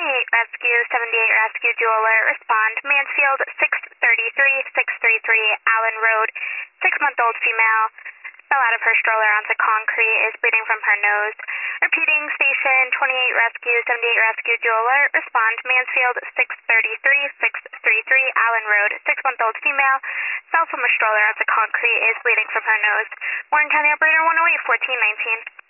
Rescue, 78 Rescue, dual alert, respond. Mansfield, 633 Allen Road, 6-month-old female, fell out of her stroller onto concrete, is bleeding from her nose. Repeating, station 28 Rescue, 78 Rescue, dual alert, respond. Mansfield, 633 Allen Road, 6-month-old female, fell from a stroller onto concrete, is bleeding from her nose. Warren County Operator 108, 1419.